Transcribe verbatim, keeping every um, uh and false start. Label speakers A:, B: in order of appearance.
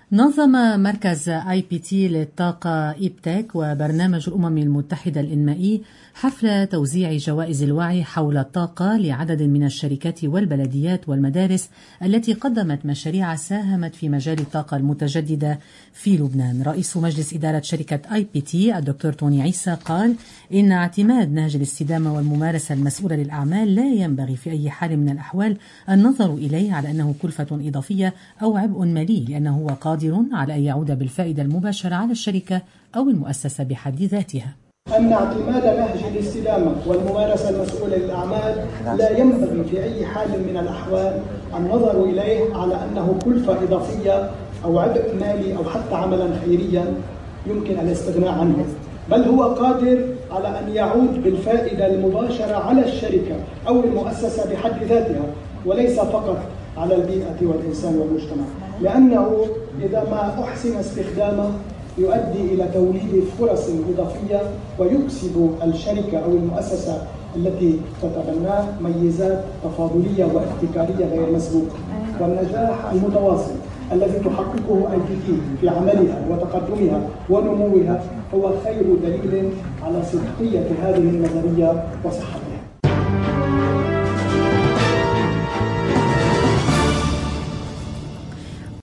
A: نظم مركز آي بي تي للطاقة إيبتك وبرنامج الأمم المتحدة الإنمائي حفل توزيع جوائز الوعي حول الطاقة لعدد من الشركات والبلديات والمدارس التي قدمت مشاريع ساهمت في مجال الطاقة المتجددة في لبنان. رئيس مجلس إدارة شركة آي بي تي الدكتور توني عيسى قال إن اعتماد نهج الاستدامة والممارسة المسؤولة للأعمال لا ينبغي في أي حال من الأحوال النظر إليه على أنه كلفة إضافية أو عبء مالي، لأنه هو قادر على أن يعود بالفائدة المباشرة على الشركة أو المؤسسة بحد ذاتها.
B: أن اعتماد نهج الاستدامة والممارسة المسؤولة للأعمال لا ينبغي في أي حال من الأحوال النظر إليه على أنه كلفة إضافية أو عبء مالي أو حتى عملا خيريا يمكن الاستغناء عنه، بل هو قادر على أن يعود بالفائدة المباشرة على الشركة أو المؤسسة بحد ذاتها، وليس فقط على البيئة والإنسان والمجتمع، لأنه إذا ما أحسن استخدامه يؤدي إلى توليد فرص إضافية ويكسب الشركة أو المؤسسة التي تتبناه ميزات تفاضلية وابتكارية غير مسبوقة. والنجاح المتواصل الذي تحققه آي بي تي في عملها وتقدمها ونموها هو خير دليل على صدقية هذه النظرية وصحتها.